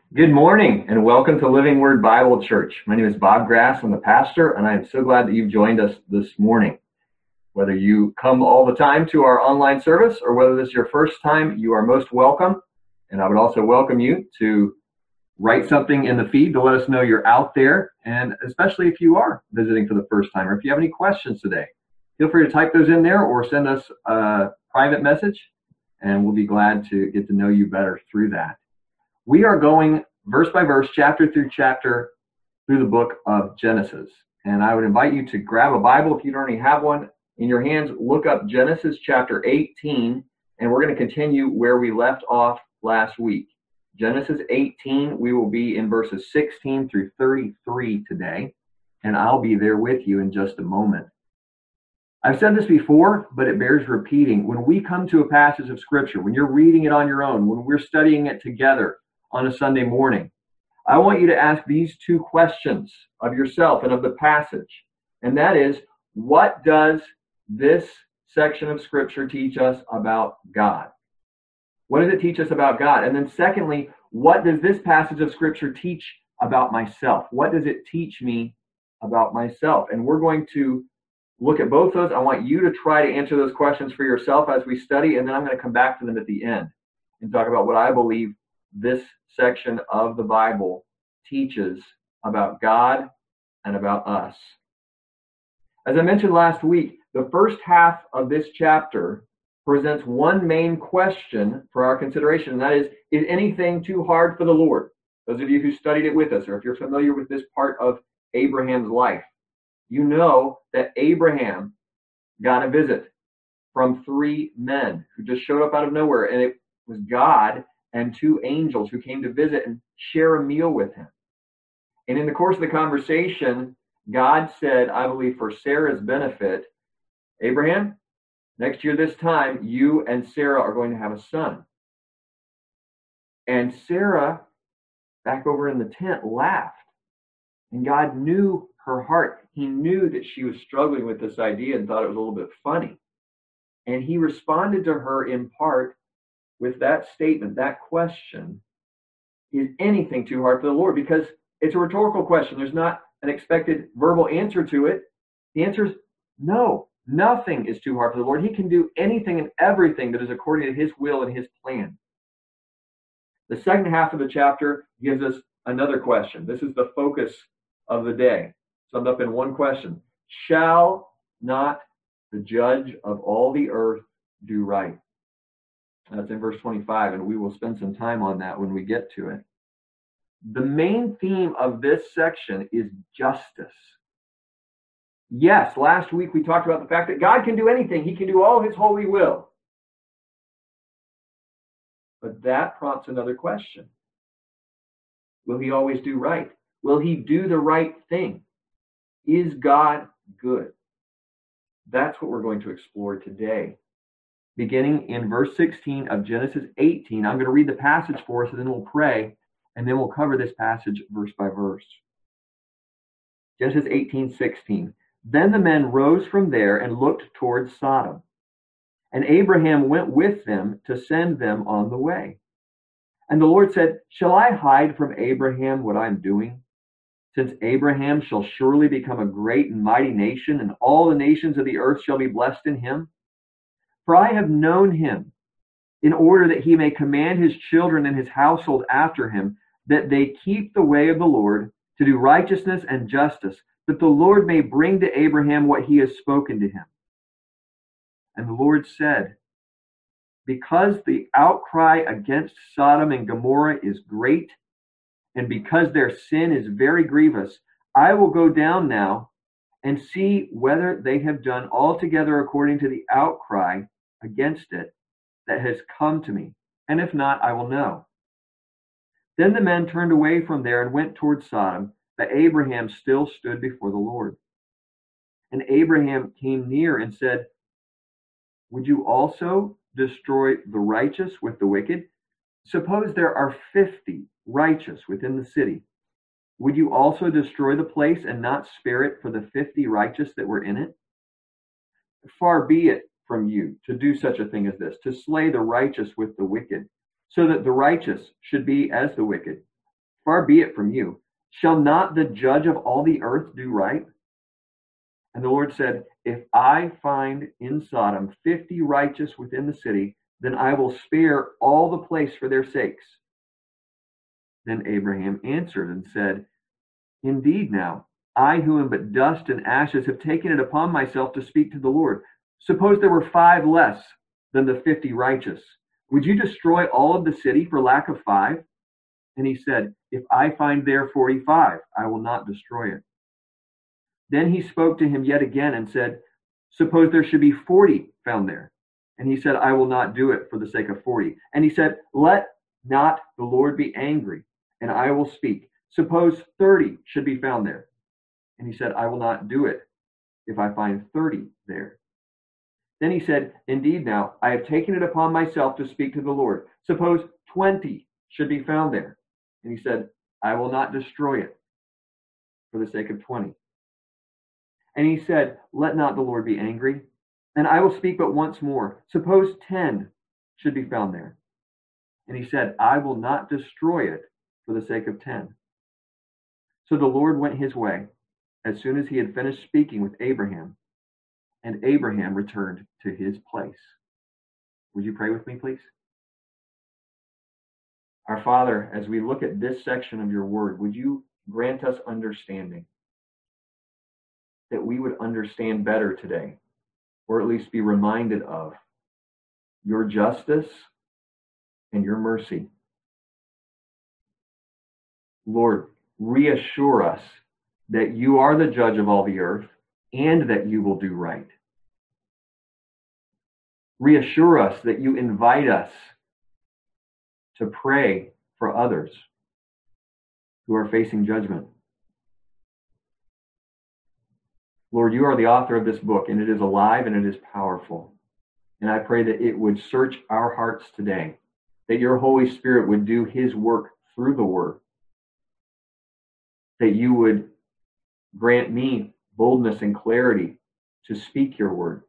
Good morning and welcome to Living Word Bible Church. My name is Bob Grass. I'm the pastor, and I am so glad that you've joined us this morning. Whether you come all the time to our online service or whether this is your first time, you are most welcome. And I would also welcome you to write something in the feed to let us know you're out there, and especially if you are visiting for the first time or if you have any questions today, feel free to type those in there or send us a private message, and we'll be glad to get to know you better through that. We are going verse by verse, chapter through chapter, through the book of Genesis. And I would invite you to grab a Bible if you don't already have one in your hands. Look up Genesis chapter 18, and we're going to continue where we left off last week. Genesis 18, we will be in verses 16 through 33 today, and I'll be there with you in just a moment. I've said this before, but it bears repeating. When we come to a passage of Scripture, when you're reading it on your own, when we're studying it together on a Sunday morning, I want you to ask these two questions of yourself and of the passage. And that is, what does this section of Scripture teach us about God? What does it teach us about God? And then secondly, what does this passage of Scripture teach about myself? What does it teach me about myself? And we're going to look at both those. I want you to try to answer those questions for yourself as we study, and then I'm going to come back to them at the end and talk about what I believe this section of the Bible teaches about God and about us. As I mentioned last week, the first half of this chapter presents one main question for our consideration, and that is anything too hard for the Lord? Those of you who studied it with us, or if you're familiar with this part of Abraham's life, you know that Abraham got a visit from three men who just showed up out of nowhere, and it was God and two angels who came to visit and share a meal with him. And in the course of the conversation, God said, I believe for Sarah's benefit, Abraham, next year this time, you and Sarah are going to have a son. And Sarah, back over in the tent, laughed. And God knew her heart. He knew that she was struggling with this idea and thought it was a little bit funny. And he responded to her in part with that statement, that question, is anything too hard for the Lord? Because it's a rhetorical question. There's not an expected verbal answer to it. The answer is no, nothing is too hard for the Lord. He can do anything and everything that is according to his will and his plan. The second half of the chapter gives us another question. This is the focus of the day, summed up in one question. Shall not the judge of all the earth do right? That's in verse 25, and we will spend some time on that when we get to it. The main theme of this section is justice. Yes, last week we talked about the fact that God can do anything. He can do all his holy will. But that prompts another question. Will he always do right? Will he do the right thing? Is God good? That's what we're going to explore today. Beginning in verse 16 of Genesis 18, I'm going to read the passage for us, and then we'll pray, and then we'll cover this passage verse by verse. Genesis 18:16. Then the men rose from there and looked towards Sodom. And Abraham went with them to send them on the way. And the Lord said, Shall I hide from Abraham what I am doing? Since Abraham shall surely become a great and mighty nation, and all the nations of the earth shall be blessed in him. For I have known him, in order that he may command his children and his household after him, that they keep the way of the Lord, to do righteousness and justice, that the Lord may bring to Abraham what he has spoken to him. And the Lord said, Because the outcry against Sodom and Gomorrah is great, and because their sin is very grievous, I will go down now and see whether they have done altogether according to the outcry against it that has come to me. And if not, I will know. Then the men turned away from there and went toward Sodom, but Abraham still stood before the Lord. And Abraham came near and said, Would you also destroy the righteous with the wicked? Suppose there are 50 righteous within the city. Would you also destroy the place and not spare it for the 50 righteous that were in it? Far be it from you to do such a thing as this, to slay the righteous with the wicked, so that the righteous should be as the wicked. Far be it from you. Shall not the judge of all the earth do right? And the Lord said, if I find in Sodom 50 righteous within the city, then I will spare all the place for their sakes. Then Abraham answered and said, indeed now, I who am but dust and ashes have taken it upon myself to speak to the Lord. Suppose there were 5 less than the 50 righteous. Would you destroy all of the city for lack of 5? And he said, if I find there 45, I will not destroy it. Then he spoke to him yet again and said, suppose there should be 40 found there. And he said, I will not do it for the sake of 40. And he said, let not the Lord be angry, and I will speak. Suppose 30 should be found there. And he said, I will not do it if I find 30 there. Then he said, indeed now, I have taken it upon myself to speak to the Lord. Suppose 20 should be found there. And he said, I will not destroy it for the sake of 20. And he said, let not the Lord be angry, and I will speak but once more. Suppose 10 should be found there. And he said, I will not destroy it for the sake of 10. So the Lord went his way as soon as he had finished speaking with Abraham, and Abraham returned to his place. Would you pray with me, please? Our Father, as we look at this section of your word, would you grant us understanding, that we would understand better today, or at least be reminded of your justice and your mercy. Lord, reassure us that you are the judge of all the earth and that you will do right. Reassure us that you invite us to pray for others who are facing judgment. Lord, you are the author of this book, and it is alive and it is powerful. And I pray that it would search our hearts today, that your Holy Spirit would do his work through the word, that you would grant me boldness and clarity to speak your word,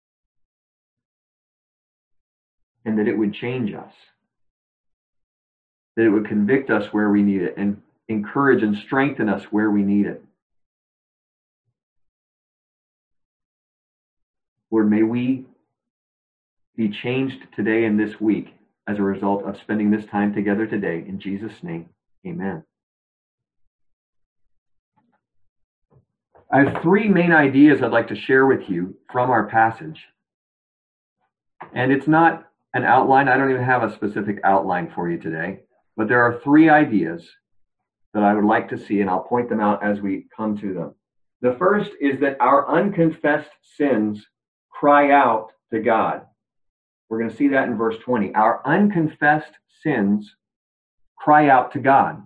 and that it would change us, that it would convict us where we need it and encourage and strengthen us where we need it. Lord, may we be changed today and this week as a result of spending this time together today. In Jesus' name, amen. I have 3 main ideas I'd like to share with you from our passage. And it's not an outline. I don't even have a specific outline for you today. But there are 3 ideas that I would like to see, and I'll point them out as we come to them. The first is that our unconfessed sins cry out to God. We're going to see that in verse 20. Our unconfessed sins cry out to God.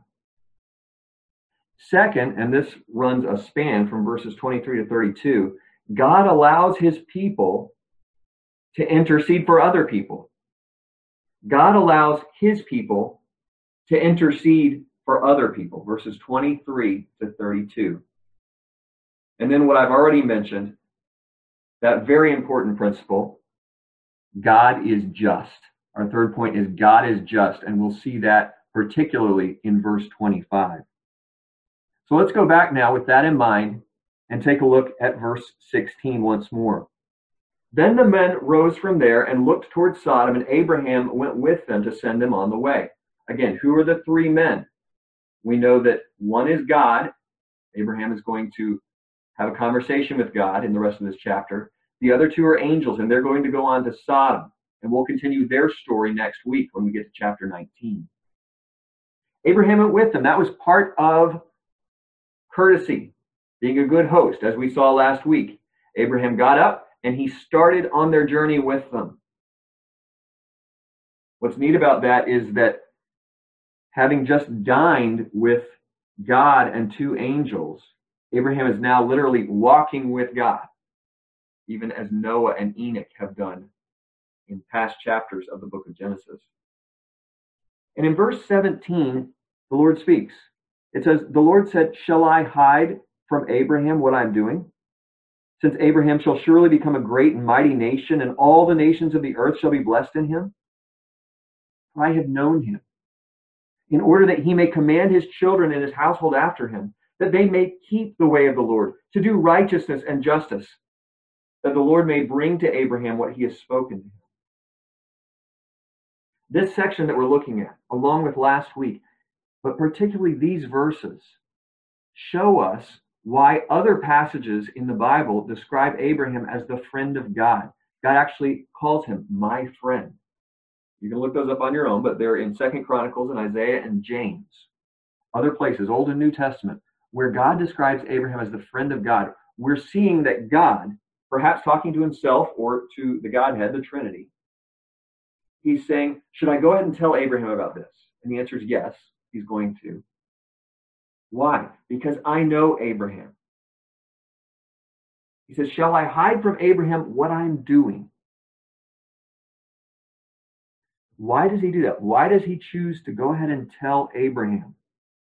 Second, and this runs a span from verses 23 to 32, God allows his people to intercede for other people. God allows his people to intercede for other people, verses 23 to 32. And then what I've already mentioned, that very important principle, God is just. Our third point is God is just, and we'll see that particularly in verse 25. So let's go back now with that in mind and take a look at verse 16 once more. Then the men rose from there and looked toward Sodom, and Abraham went with them to send them on the way. Again, who are the 3 men? We know that one is God. Abraham is going to have a conversation with God in the rest of this chapter. The other 2 are angels, and they're going to go on to Sodom. And we'll continue their story next week when we get to chapter 19. Abraham went with them. That was part of courtesy, being a good host, as we saw last week. Abraham got up and he started on their journey with them. What's neat about that is that having just dined with God and 2 angels, Abraham is now literally walking with God, even as Noah and Enoch have done in past chapters of the book of Genesis. And in verse 17, the Lord speaks. It says, the Lord said, shall I hide from Abraham what I'm doing? Since Abraham shall surely become a great and mighty nation, and all the nations of the earth shall be blessed in him. I have known him in order that he may command his children and his household after him, that they may keep the way of the Lord, to do righteousness and justice, that the Lord may bring to Abraham what he has spoken to him. This section that we're looking at, along with last week, but particularly these verses, show us why other passages in the Bible describe Abraham as the friend of God. God actually calls him my friend. You can look those up on your own, but they're in 2 Chronicles and Isaiah and James. Other places, Old and New Testament, where God describes Abraham as the friend of God. We're seeing that God, perhaps talking to himself or to the Godhead, the Trinity, he's saying, should I go ahead and tell Abraham about this? And the answer is yes, he's going to. Why? Because I know Abraham. He says, shall I hide from Abraham what I'm doing? Why does he do that? Why does he choose to go ahead and tell Abraham?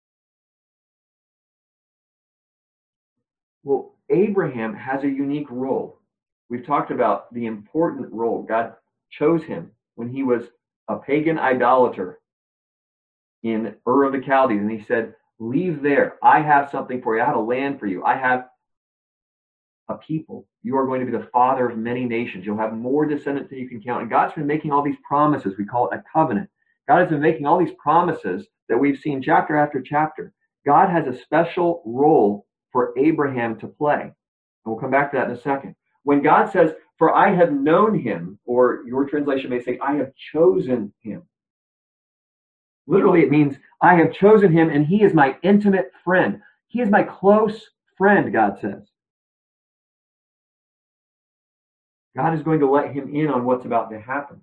Well, Abraham has a unique role. We've talked about the important role. God chose him when he was a pagan idolater in Ur of the Chaldees, and he said, leave there. I have something for you. I have a land for you. I have a people. You are going to be the father of many nations. You'll have more descendants than you can count. And God's been making all these promises. We call it a covenant. God has been making all these promises that we've seen chapter after chapter. God has a special role for Abraham to play. And we'll come back to that in a second. When God says, for I have known him, or your translation may say, I have chosen him. Literally, it means I have chosen him and he is my intimate friend. He is my close friend, God says. God is going to let him in on what's about to happen.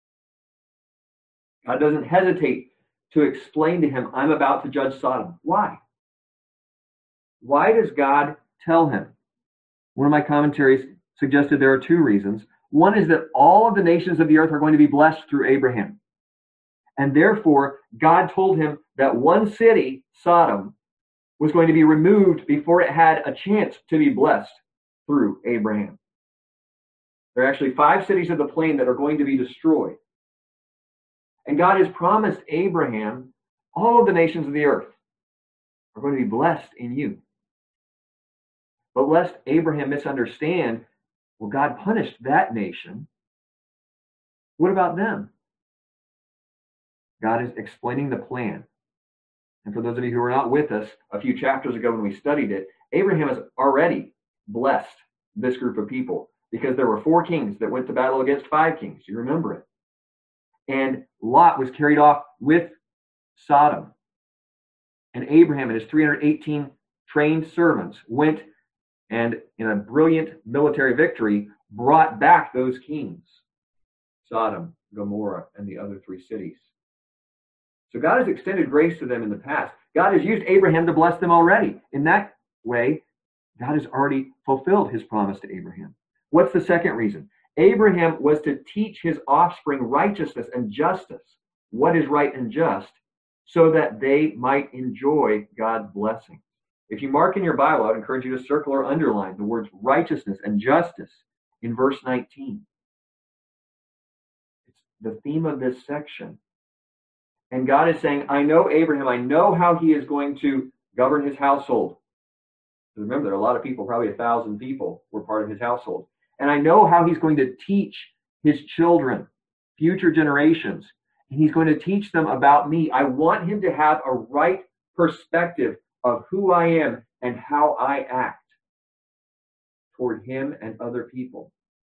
God doesn't hesitate to explain to him, I'm about to judge Sodom. Why? Why does God tell him? One of my commentaries suggested there are two reasons. One is that all of the nations of the earth are going to be blessed through Abraham. And therefore, God told him that one city, Sodom, was going to be removed before it had a chance to be blessed through Abraham. There are actually 5 cities of the plain that are going to be destroyed. And God has promised Abraham all of the nations of the earth are going to be blessed in you. But lest Abraham misunderstand, well, God punished that nation. What about them? God is explaining the plan. And for those of you who were not with us a few chapters ago when we studied it, Abraham has already blessed this group of people because there were 4 kings that went to battle against 5 kings. You remember it. And Lot was carried off with Sodom. And Abraham and his 318 trained servants went and in a brilliant military victory brought back those kings, Sodom, Gomorrah, and the other 3 cities. So God has extended grace to them in the past. God has used Abraham to bless them already. In that way, God has already fulfilled his promise to Abraham. What's the second reason? Abraham was to teach his offspring righteousness and justice, what is right and just, so that they might enjoy God's blessing. If you mark in your Bible, I would encourage you to circle or underline the words righteousness and justice in verse 19. It's the theme of this section. And God is saying, I know Abraham. I know how he is going to govern his household. Remember, there are a lot of people, probably 1,000 people were part of his household. And I know how he's going to teach his children, future generations. And he's going to teach them about me. I want him to have a right perspective of who I am and how I act toward him and other people.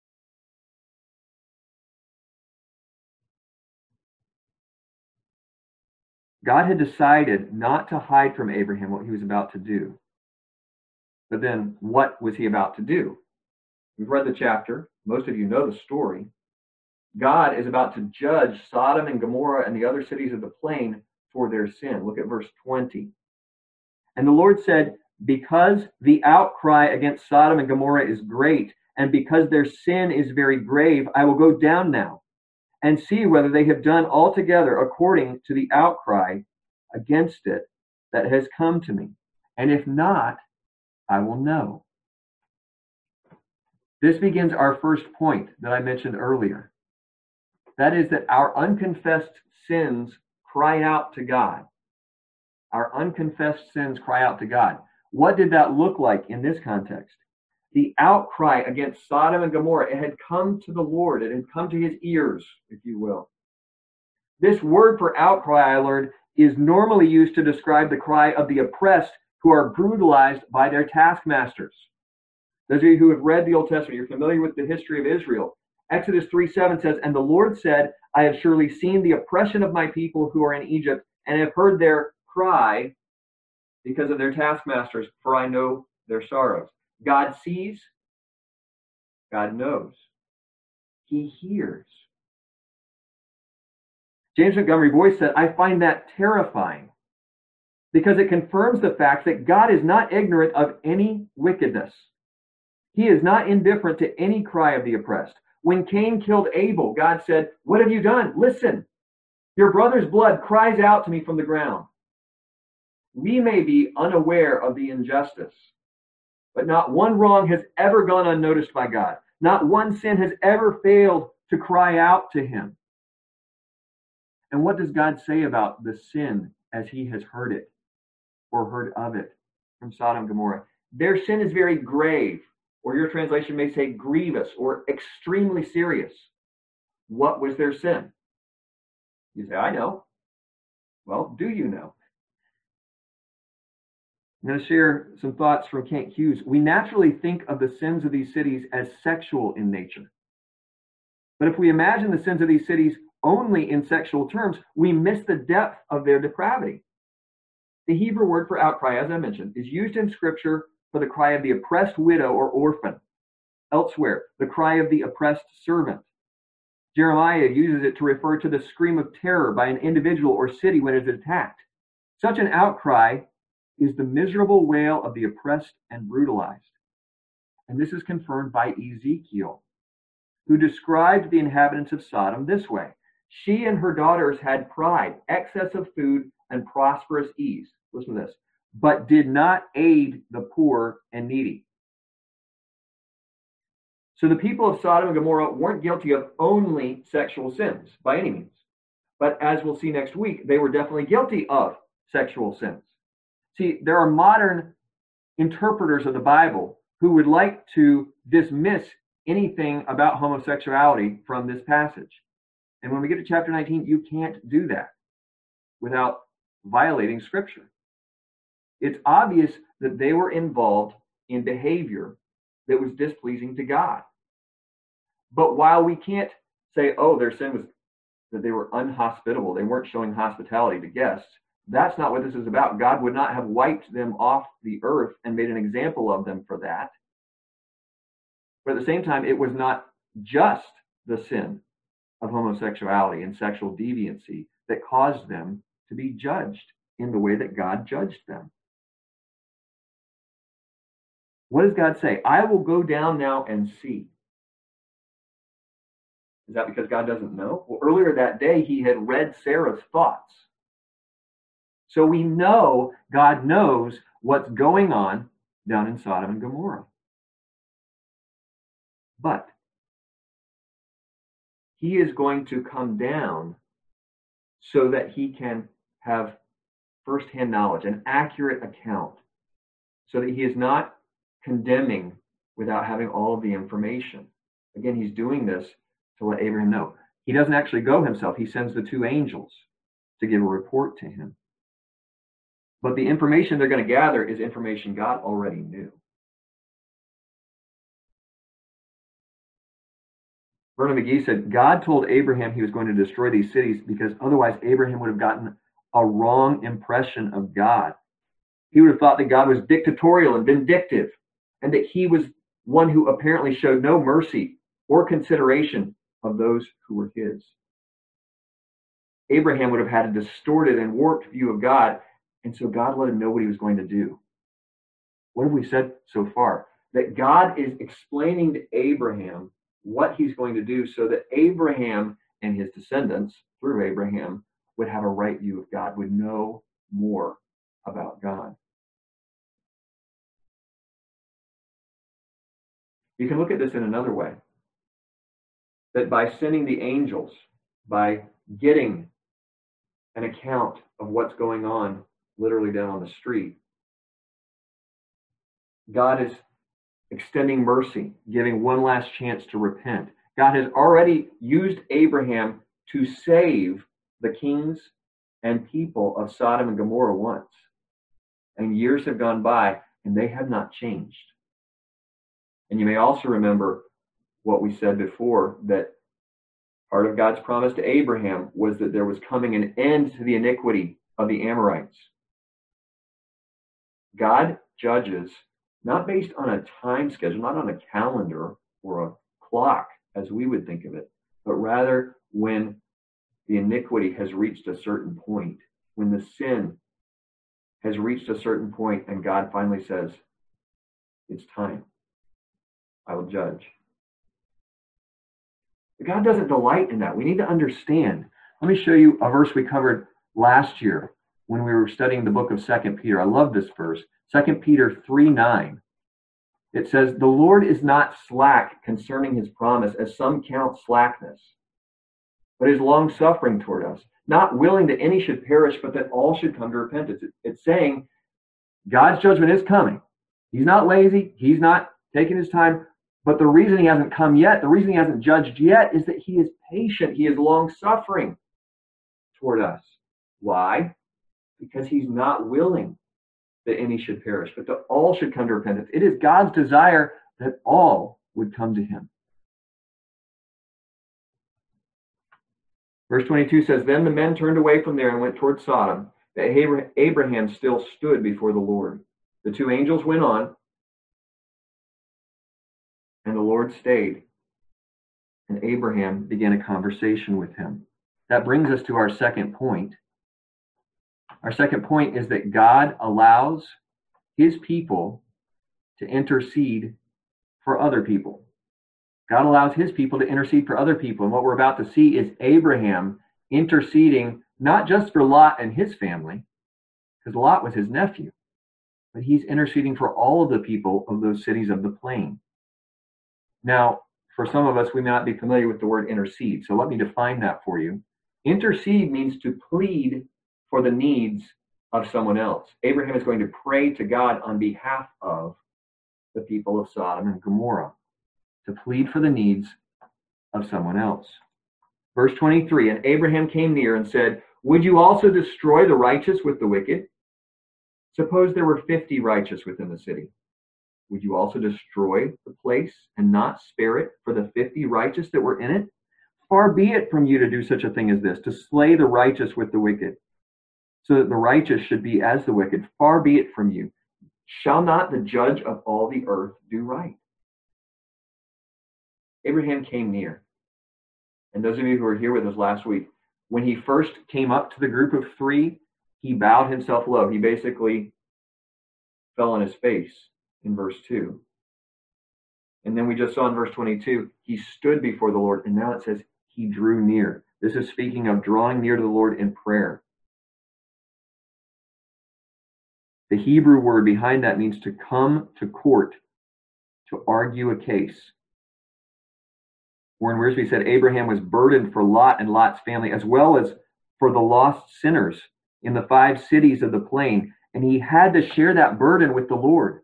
God had decided not to hide from Abraham what he was about to do. But then what was he about to do? We've read the chapter. Most of you know the story. God is about to judge Sodom and Gomorrah and the other cities of the plain for their sin. Look at verse 20. And the Lord said, because the outcry against Sodom and Gomorrah is great, and because their sin is very grave, I will go down now and see whether they have done altogether according to the outcry against it that has come to me. And if not, I will know. This begins our first point that I mentioned earlier. That is that our unconfessed sins cry out to God. Our unconfessed sins cry out to God. What did that look like in this context? The outcry against Sodom and Gomorrah, it had come to the Lord. It had come to his ears, if you will. This word for outcry, I learned, is normally used to describe the cry of the oppressed who are brutalized by their taskmasters. Those of you who have read the Old Testament, you're familiar with the history of Israel. Exodus 3:7 says, "And the Lord said, I have surely seen the oppression of my people who are in Egypt, and have heard their cry because of their taskmasters, for I know their sorrows." God sees, God knows, he hears. James Montgomery Boyce said, "I find that terrifying because it confirms the fact that God is not ignorant of any wickedness. He is not indifferent to any cry of the oppressed. When Cain killed Abel, God said, 'What have you done? Listen, your brother's blood cries out to me from the ground.' We may be unaware of the injustice, but not one wrong has ever gone unnoticed by God. Not one sin has ever failed to cry out to him." And what does God say about the sin as he has heard it or heard of it from Sodom and Gomorrah? Their sin is very grave, or your translation may say grievous or extremely serious. What was their sin? You say, I know. Well, do you know? I'm going to share some thoughts from Kent Hughes. We naturally think of the sins of these cities as sexual in nature. But if we imagine the sins of these cities only in sexual terms, we miss the depth of their depravity. The Hebrew word for outcry, as I mentioned, is used in Scripture for the cry of the oppressed widow or orphan. Elsewhere, the cry of the oppressed servant. Jeremiah uses it to refer to the scream of terror by an individual or city when it is attacked. Such an outcry is the miserable wail of the oppressed and brutalized. And this is confirmed by Ezekiel, who described the inhabitants of Sodom this way. She and her daughters had pride, excess of food, and prosperous ease. Listen to this. But did not aid the poor and needy. So the people of Sodom and Gomorrah weren't guilty of only sexual sins by any means. But as we'll see next week, they were definitely guilty of sexual sins. See, there are modern interpreters of the Bible who would like to dismiss anything about homosexuality from this passage. And when we get to chapter 19, you can't do that without violating Scripture. It's obvious that they were involved in behavior that was displeasing to God. But while we can't say, oh, their sin was that they were unhospitable, they weren't showing hospitality to guests, that's not what this is about. God would not have wiped them off the earth and made an example of them for that. But at the same time, it was not just the sin of homosexuality and sexual deviancy that caused them to be judged in the way that God judged them. What does God say? I will go down now and see. Is that because God doesn't know? Well, earlier that day, he had read Sarah's thoughts. So we know God knows what's going on down in Sodom and Gomorrah. But he is going to come down so that he can have firsthand knowledge, an accurate account, so that he is not condemning without having all of the information. Again, he's doing this to let Abraham know. He doesn't actually go himself. He sends the two angels to give a report to him. But the information they're going to gather is information God already knew. Vernon McGee said, God told Abraham he was going to destroy these cities because otherwise Abraham would have gotten a wrong impression of God. He would have thought that God was dictatorial and vindictive, and that he was one who apparently showed no mercy or consideration of those who were his. Abraham would have had a distorted and warped view of God, and so God let him know what he was going to do. What have we said so far? That God is explaining to Abraham what he's going to do so that Abraham and his descendants, through Abraham, would have a right view of God, would know more about God. You can look at this in another way. That by sending the angels, by getting an account of what's going on literally down on the street. God is extending mercy, giving one last chance to repent. God has already used Abraham to save the kings and people of Sodom and Gomorrah once. And years have gone by, and they have not changed. And you may also remember what we said before, that part of God's promise to Abraham was that there was coming an end to the iniquity of the Amorites. God judges not based on a time schedule, not on a calendar or a clock as we would think of it, but rather when the iniquity has reached a certain point, when the sin has reached a certain point, and God finally says, it's time. I will judge. But God doesn't delight in that. We need to understand. Let me show you a verse we covered last year when we were studying the book of 2 Peter. I love this verse. 2 Peter 3:9. It says, the Lord is not slack concerning his promise, as some count slackness, but is long-suffering toward us, not willing that any should perish, but that all should come to repentance. It's saying God's judgment is coming. He's not lazy. He's not taking his time. But the reason he hasn't come yet, the reason he hasn't judged yet, is that he is patient. He is long-suffering toward us. Why? Because he's not willing that any should perish, but that all should come to repentance. It is God's desire that all would come to him. Verse 22 says, then the men turned away from there and went toward Sodom. But Abraham still stood before the Lord. The two angels went on, and the Lord stayed. And Abraham began a conversation with him. That brings us to our second point. Our second point is that God allows his people to intercede for other people. God allows his people to intercede for other people. And what we're about to see is Abraham interceding not just for Lot and his family, because Lot was his nephew, but he's interceding for all of the people of those cities of the plain. Now, for some of us, we may not be familiar with the word intercede, so let me define that for you. Intercede means to plead for the needs of someone else. Abraham is going to pray to God on behalf of the people of Sodom and Gomorrah, to plead for the needs of someone else. Verse 23, and Abraham came near and said, would you also destroy the righteous with the wicked? Suppose there were 50 righteous within the city. Would you also destroy the place and not spare it for the 50 righteous that were in it? Far be it from you to do such a thing as this, to slay the righteous with the wicked, so that the righteous should be as the wicked. Far be it from you. Shall not the judge of all the earth do right? Abraham came near. And those of you who were here with us last week, when he first came up to the group of three, he bowed himself low. He basically fell on his face in verse 2. And then we just saw in verse 22, he stood before the Lord. And now it says he drew near. This is speaking of drawing near to the Lord in prayer. The Hebrew word behind that means to come to court, to argue a case. Warren Wiersbe said Abraham was burdened for Lot and Lot's family, as well as for the lost sinners in the 5 cities of the plain. And he had to share that burden with the Lord.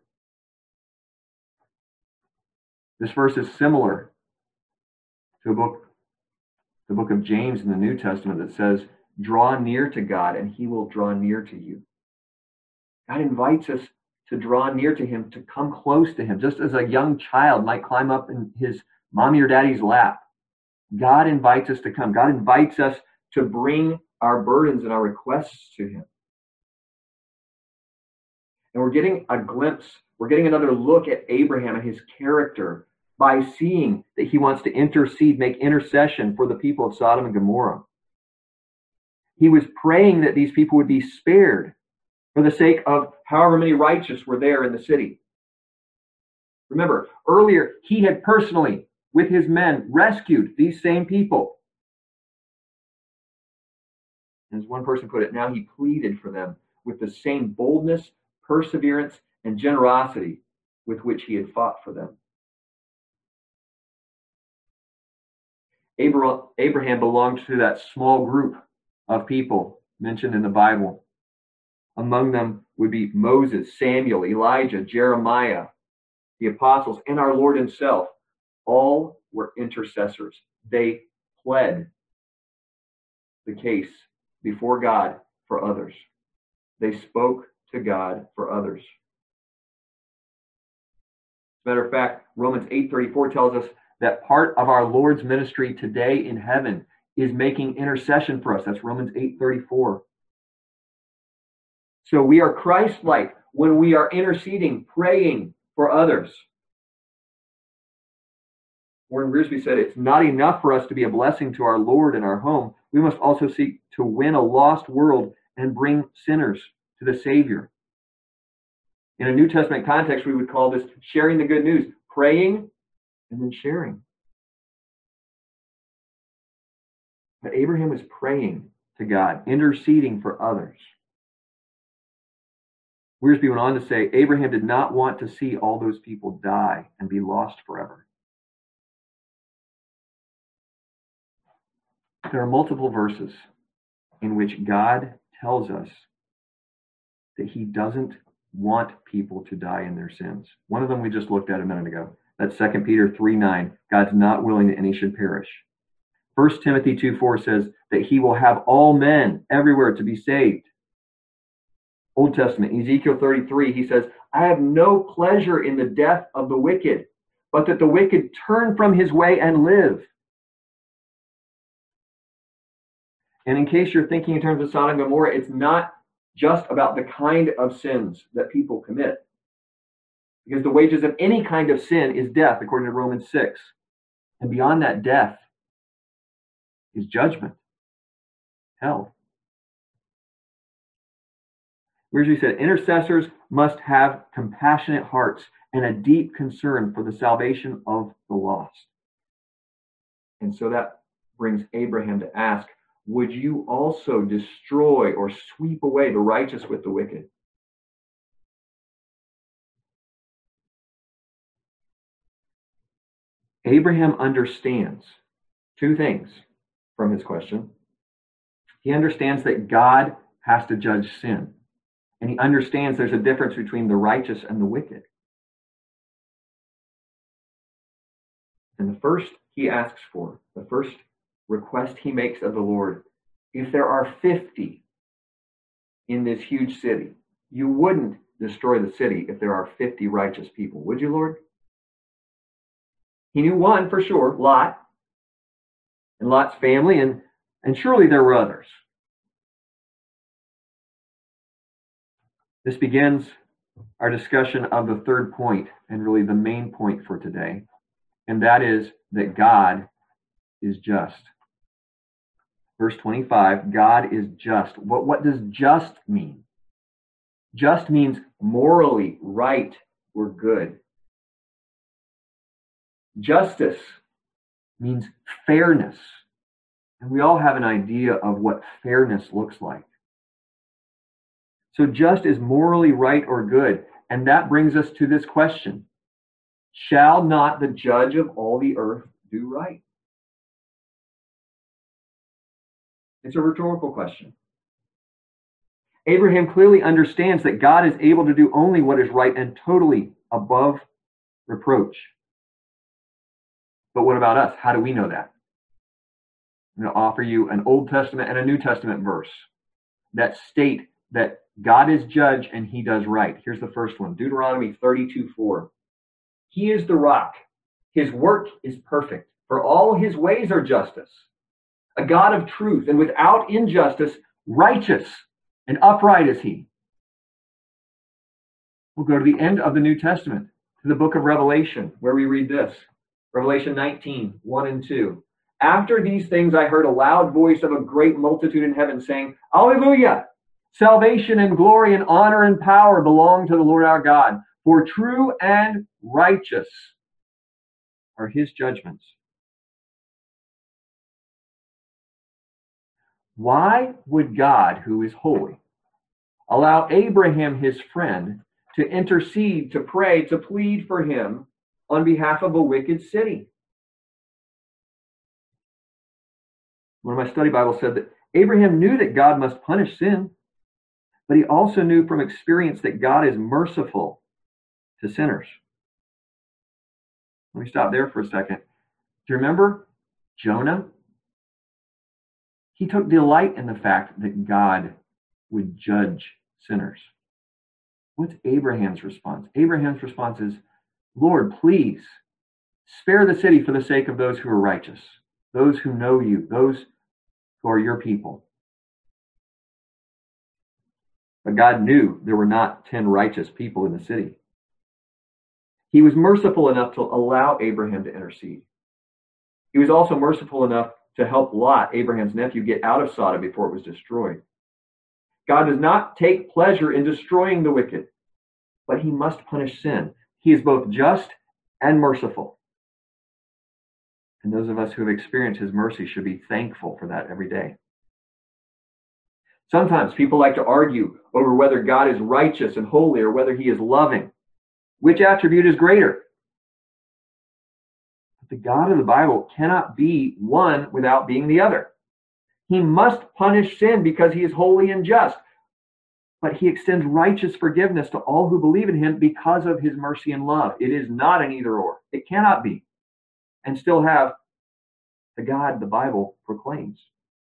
This verse is similar to the book of James in the New Testament that says, draw near to God and he will draw near to you. God invites us to draw near to him, to come close to him, just as a young child might climb up in his mommy or daddy's lap. God invites us to come. God invites us to bring our burdens and our requests to him. And we're getting a glimpse, we're getting another look at Abraham and his character by seeing that he wants to intercede, make intercession for the people of Sodom and Gomorrah. He was praying that these people would be spared for the sake of however many righteous were there in the city. Remember, earlier, he had personally, with his men, rescued these same people. As one person put it, now he pleaded for them with the same boldness, perseverance, and generosity with which he had fought for them. Abraham belonged to that small group of people mentioned in the Bible. Among them would be Moses, Samuel, Elijah, Jeremiah, the apostles, and our Lord himself. All were intercessors. They pled the case before God for others. They spoke to God for others. As a matter of fact, Romans 8:34 tells us that part of our Lord's ministry today in heaven is making intercession for us. That's Romans 8:34. So we are Christ-like when we are interceding, praying for others. Warren Wiersbe said, it's not enough for us to be a blessing to our Lord in our home. We must also seek to win a lost world and bring sinners to the Savior. In a New Testament context, we would call this sharing the good news, praying and then sharing. But Abraham was praying to God, interceding for others. Wiersbe went on to say, Abraham did not want to see all those people die and be lost forever. There are multiple verses in which God tells us that he doesn't want people to die in their sins. One of them we just looked at a minute ago. That's 2 Peter 3:9. God's not willing that any should perish. 1 Timothy 2:4 says that he will have all men everywhere to be saved. Old Testament, Ezekiel 33, he says, I have no pleasure in the death of the wicked, but that the wicked turn from his way and live. And in case you're thinking in terms of Sodom and Gomorrah, it's not just about the kind of sins that people commit. Because the wages of any kind of sin is death, according to Romans 6. And beyond that death is judgment, hell. Wiersbe said, intercessors must have compassionate hearts and a deep concern for the salvation of the lost. And so that brings Abraham to ask, would you also destroy or sweep away the righteous with the wicked? Abraham understands two things from his question. He understands that God has to judge sin. And he understands there's a difference between the righteous and the wicked. And the first he asks for, the first request he makes of the Lord, if there are 50 in this huge city, you wouldn't destroy the city if there are 50 righteous people, would you, Lord? He knew one for sure, Lot, and Lot's family, and surely there were others. This begins our discussion of the third point, and really the main point for today, and that is that God is just. Verse 25, God is just. What does just mean? Just means morally right or good. Justice means fairness. And we all have an idea of what fairness looks like. So just is morally right or good. And that brings us to this question. Shall not the judge of all the earth do right? It's a rhetorical question. Abraham clearly understands that God is able to do only what is right and totally above reproach. But what about us? How do we know that? I'm going to offer you an Old Testament and a New Testament verse that state that God is judge and he does right. Here's the first one, Deuteronomy 32:4. He is the rock. His work is perfect, for all his ways are justice. A God of truth and without injustice, righteous and upright is he. We'll go to the end of the New Testament, to the book of Revelation, where we read this. Revelation 19:1 and 2. After these things I heard a loud voice of a great multitude in heaven saying, Alleluia! Salvation and glory and honor and power belong to the Lord our God, for true and righteous are his judgments. Why would God, who is holy, allow Abraham, his friend, to intercede, to pray, to plead for him on behalf of a wicked city? One of my study Bibles said that Abraham knew that God must punish sin, but he also knew from experience that God is merciful to sinners. Let me stop there for a second. Do you remember Jonah? He took delight in the fact that God would judge sinners. What's Abraham's response? Abraham's response is, Lord, please spare the city for the sake of those who are righteous, those who know you, those who are your people. But God knew there were not 10 righteous people in the city. He was merciful enough to allow Abraham to intercede. He was also merciful enough to help Lot, Abraham's nephew, get out of Sodom before it was destroyed. God does not take pleasure in destroying the wicked, but he must punish sin. He is both just and merciful. And those of us who have experienced his mercy should be thankful for that every day. Sometimes people like to argue over whether God is righteous and holy or whether he is loving. Which attribute is greater? But the God of the Bible cannot be one without being the other. He must punish sin because he is holy and just. But he extends righteous forgiveness to all who believe in him because of his mercy and love. It is not an either or. It cannot be. And still have the God the Bible proclaims.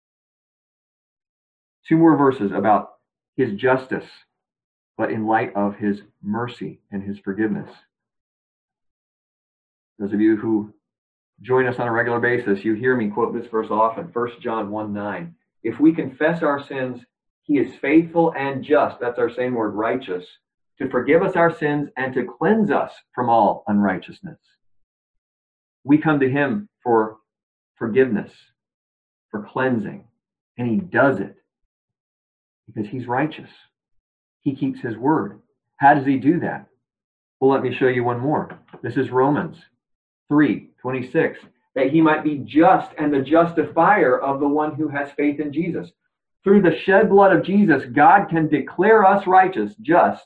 2 more verses about his justice, but in light of his mercy and his forgiveness. Those of you who join us on a regular basis, you hear me quote this verse often, 1 John 1:9. If we confess our sins, he is faithful and just, that's our same word, righteous, to forgive us our sins and to cleanse us from all unrighteousness. We come to him for forgiveness, for cleansing, and he does it because he's righteous. He keeps his word. How does he do that? Well, let me show you one more. This is Romans 3:26, that he might be just and the justifier of the one who has faith in Jesus. Through the shed blood of Jesus, God can declare us righteous, just,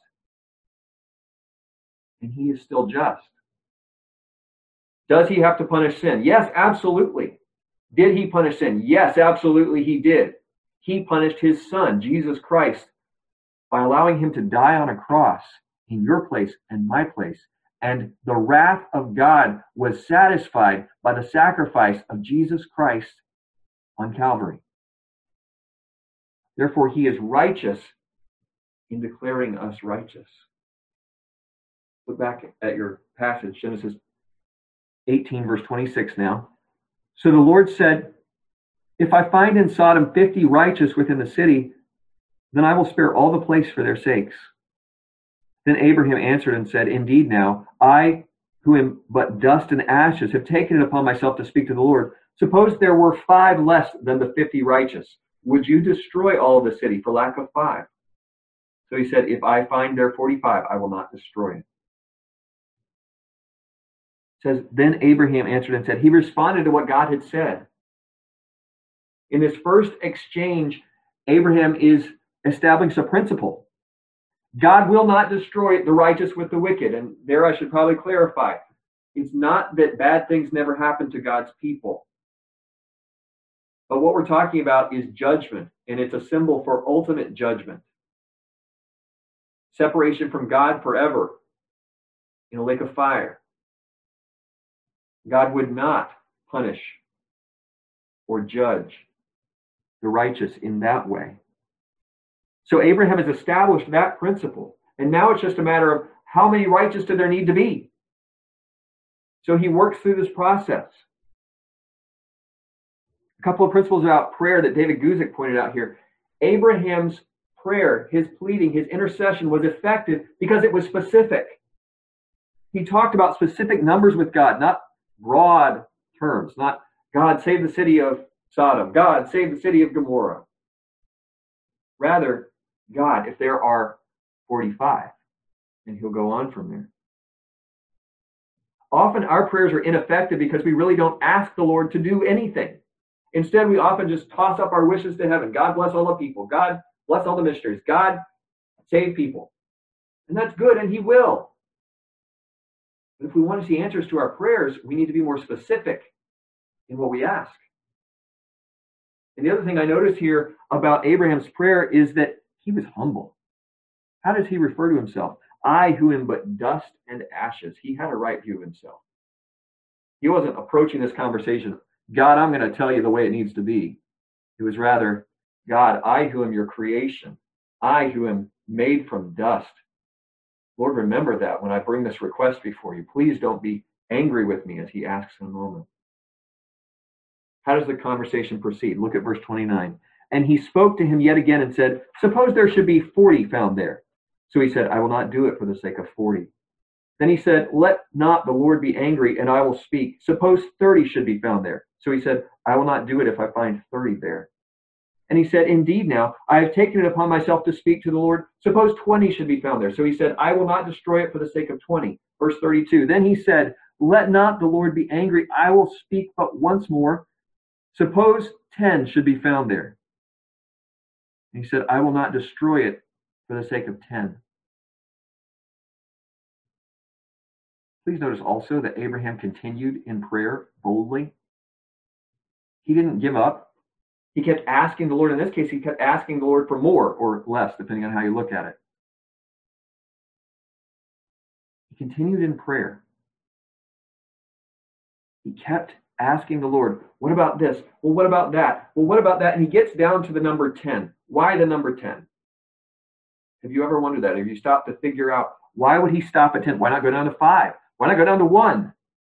and he is still just. Does he have to punish sin? Yes, absolutely. Did he punish sin? Yes, absolutely he did. He punished his son, Jesus Christ, by allowing him to die on a cross in your place and my place. And the wrath of God was satisfied by the sacrifice of Jesus Christ on Calvary. Therefore, he is righteous in declaring us righteous. Look back at your passage, Genesis 18, verse 26 now. So the Lord said, if I find in Sodom 50 righteous within the city, then I will spare all the place for their sakes. Then Abraham answered and said, indeed now, I, who am but dust and ashes, have taken it upon myself to speak to the Lord. Suppose there were 5 less than the 50 righteous. Would you destroy all of the city for lack of 5? So he said, if I find there 45, I will not destroy it. It says, then Abraham answered and said, he responded to what God had said. In this first exchange, Abraham is establishing a principle. God will not destroy the righteous with the wicked. And there I should probably clarify. It's not that bad things never happen to God's people. But what we're talking about is judgment, and it's a symbol for ultimate judgment. Separation from God forever in a lake of fire. God would not punish or judge the righteous in that way. So Abraham has established that principle. And now it's just a matter of how many righteous do there need to be? So he works through this process. A couple of principles about prayer that David Guzik pointed out here. Abraham's prayer, his pleading, his intercession was effective because it was specific. He talked about specific numbers with God, not broad terms, not God save the city of Sodom, God save the city of Gomorrah. Rather, God, if there are 45, and he'll go on from there. Often our prayers are ineffective because we really don't ask the Lord to do anything. Instead, we often just toss up our wishes to heaven. God bless all the people. God bless all the missionaries. God save people. And that's good, and he will. But if we want to see answers to our prayers, we need to be more specific in what we ask. And the other thing I notice here about Abraham's prayer is that he was humble. How does he refer to himself? I who am but dust and ashes. He had a right view of himself. He wasn't approaching this conversation, God, I'm going to tell you the way it needs to be. It was rather, God, I who am your creation, I who am made from dust. Lord, remember that when I bring this request before you. Please don't be angry with me, as he asks in a moment. How does the conversation proceed? Look at verse 29. And he spoke to him yet again and said, suppose there should be 40 found there. So he said, I will not do it for the sake of 40. Then he said, let not the Lord be angry, and I will speak. Suppose 30 should be found there. So he said, I will not do it if I find 30 there. And he said, indeed now, I have taken it upon myself to speak to the Lord. Suppose 20 should be found there. So he said, I will not destroy it for the sake of 20. Verse 32. Then he said, let not the Lord be angry. I will speak but once more. Suppose 10 should be found there. And he said, I will not destroy it for the sake of 10. Please notice also that Abraham continued in prayer boldly. He didn't give up. He kept asking the Lord. In this case, he kept asking the Lord for more or less, depending on how you look at it. He continued in prayer. He kept asking the Lord, what about this? Well, what about that? Well, what about that? And he gets down to the number 10. Why the number 10? Have you ever wondered that? Have you stopped to figure out, why would he stop at 10? Why not go down to 5? Why not go down to 1?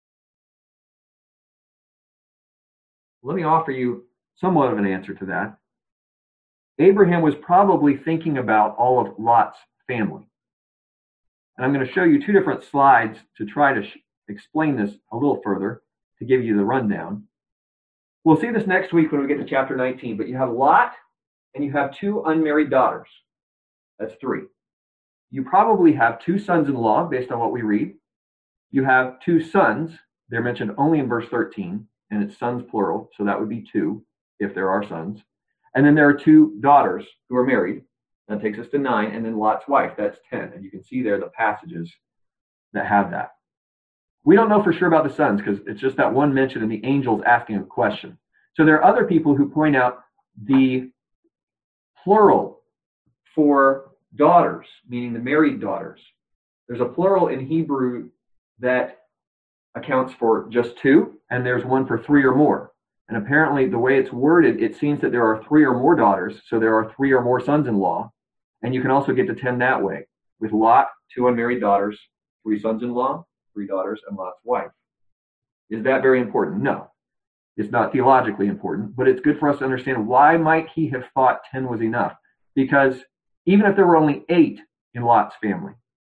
Let me offer you somewhat of an answer to that. Abraham was probably thinking about all of Lot's family. And I'm going to show you 2 different slides to try to explain this a little further, to give you the rundown. We'll see this next week when we get to chapter 19, but you have Lot and you have 2 unmarried daughters. That's 3. You probably have 2 sons-in-law based on what we read. You have 2 sons. They're mentioned only in verse 13, and it's sons plural, so that would be 2 if there are sons. And then there are 2 daughters who are married. That takes us to 9, and then Lot's wife, that's 10. And you can see there the passages that have that. We don't know for sure about the sons because it's just that one mention and the angels asking a question. So there are other people who point out the plural for daughters, meaning the married daughters. There's a plural in Hebrew that accounts for just 2, and there's one for 3 or more. And apparently the way it's worded, it seems that there are 3 or more daughters, so there are 3 or more sons-in-law. And you can also get to 10 that way. With Lot, 2 unmarried daughters, 3 sons-in-law, 3 daughters, and Lot's wife. Is that very important? No. It's not theologically important, but it's good for us to understand why might he have thought 10 was enough? Because even if there were only 8 in Lot's family,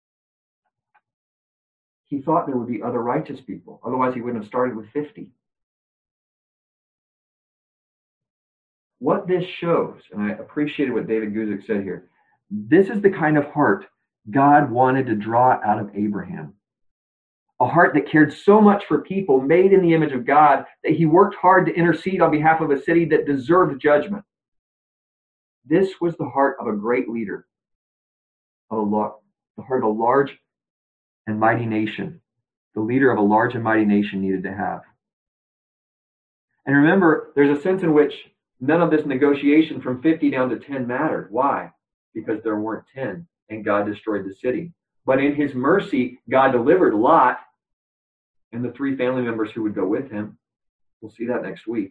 he thought there would be other righteous people. Otherwise, he wouldn't have started with 50. What this shows, and I appreciated what David Guzik said here, this is the kind of heart God wanted to draw out of Abraham. A heart that cared so much for people made in the image of God that he worked hard to intercede on behalf of a city that deserved judgment. This was the heart of a great leader, the heart of a large and mighty nation. The leader of a large and mighty nation needed to have. And remember, there's a sense in which none of this negotiation from 50 down to 10 mattered. Why? Because there weren't 10, and God destroyed the city. But in his mercy, God delivered Lot and the 3 family members who would go with him. We'll see that next week.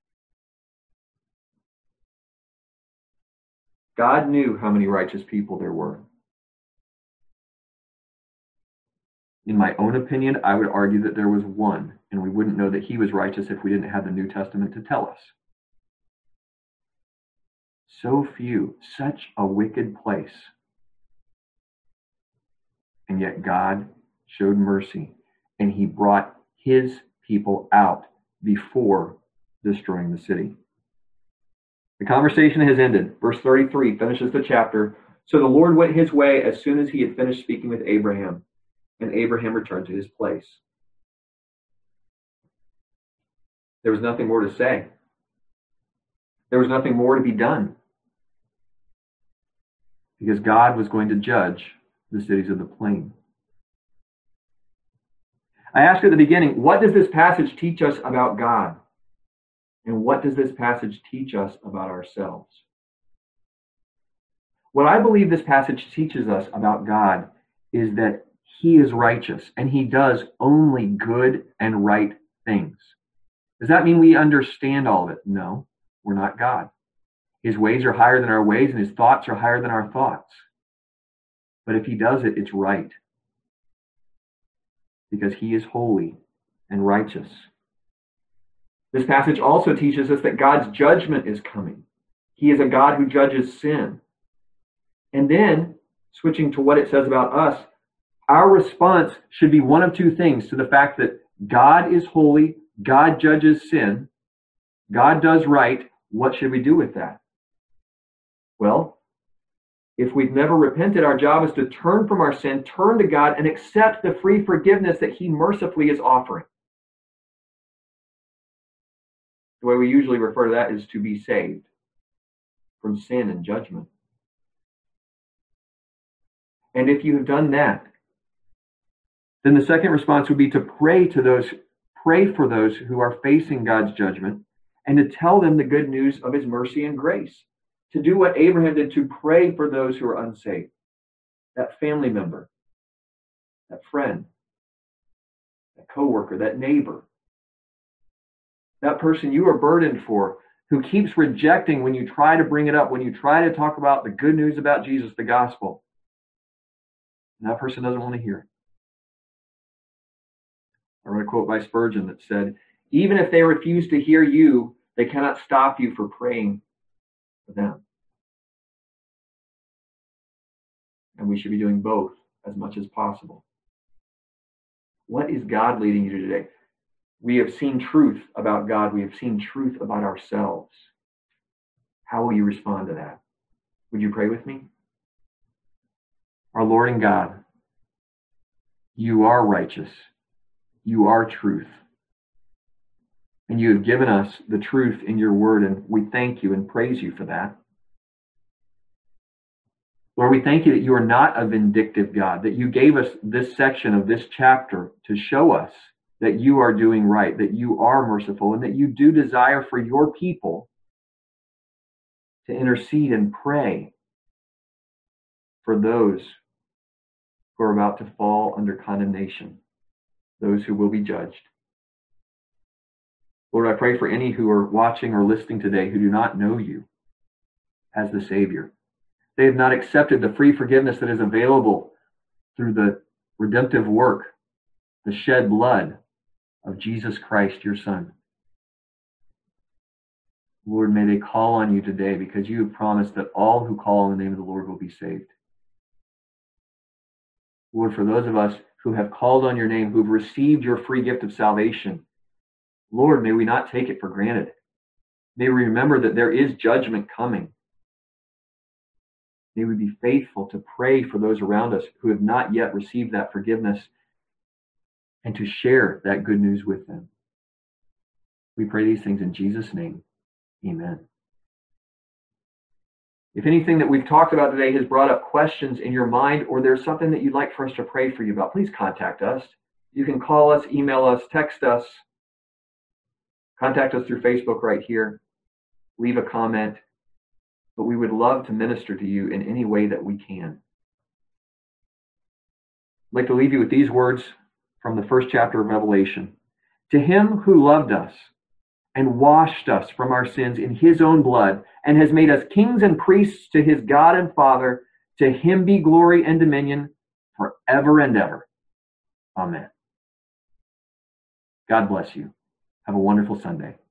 God knew how many righteous people there were. In my own opinion, I would argue that there was 1, and we wouldn't know that he was righteous if we didn't have the New Testament to tell us. So few, such a wicked place. And yet God showed mercy, and he brought his people out before destroying the city. The conversation has ended. Verse 33 finishes the chapter. So the Lord went his way as soon as he had finished speaking with Abraham, and Abraham returned to his place. There was nothing more to say. There was nothing more to be done. Because God was going to judge the cities of the plain. I asked at the beginning, what does this passage teach us about God? And what does this passage teach us about ourselves? What I believe this passage teaches us about God is that he is righteous and he does only good and right things. Does that mean we understand all of it? No, we're not God. His ways are higher than our ways and his thoughts are higher than our thoughts. But if he does it, it's right. Because he is holy and righteous. This passage also teaches us that God's judgment is coming. He is a God who judges sin. And then, switching to what it says about us, our response should be one of two things to the fact that God is holy, God judges sin, God does right. What should we do with that? Well, if we've never repented, our job is to turn from our sin, turn to God, and accept the free forgiveness that he mercifully is offering. The way we usually refer to that is to be saved from sin and judgment. And if you have done that, then the second response would be to pray for those who are facing God's judgment and to tell them the good news of his mercy and grace. To do what Abraham did, to pray for those who are unsaved. That family member, that friend, that coworker, that neighbor, that person you are burdened for, who keeps rejecting when you try to bring it up, when you try to talk about the good news about Jesus, the gospel. And that person doesn't want to hear it. I read a quote by Spurgeon that said, even if they refuse to hear you, they cannot stop you from praying for them. And we should be doing both as much as possible. What is God leading you to today? We have seen truth about God. We have seen truth about ourselves. How will you respond to that? Would you pray with me? Our Lord and God, you are righteous. You are truth. And you have given us the truth in your word, and we thank you and praise you for that. Lord, we thank you that you are not a vindictive God, that you gave us this section of this chapter to show us that you are doing right, that you are merciful, and that you do desire for your people to intercede and pray for those who are about to fall under condemnation, those who will be judged. Lord, I pray for any who are watching or listening today who do not know you as the Savior. They have not accepted the free forgiveness that is available through the redemptive work, the shed blood of Jesus Christ, your Son. Lord, may they call on you today because you have promised that all who call on the name of the Lord will be saved. Lord, for those of us who have called on your name, who have received your free gift of salvation, Lord, may we not take it for granted. May we remember that there is judgment coming. May we be faithful to pray for those around us who have not yet received that forgiveness and to share that good news with them. We pray these things in Jesus' name. Amen. If anything that we've talked about today has brought up questions in your mind, or there's something that you'd like for us to pray for you about, please contact us. You can call us, email us, text us, contact us through Facebook right here, leave a comment. But we would love to minister to you in any way that we can. I'd like to leave you with these words from the first chapter of Revelation. To him who loved us and washed us from our sins in his own blood and has made us kings and priests to his God and Father, to him be glory and dominion forever and ever. Amen. God bless you. Have a wonderful Sunday.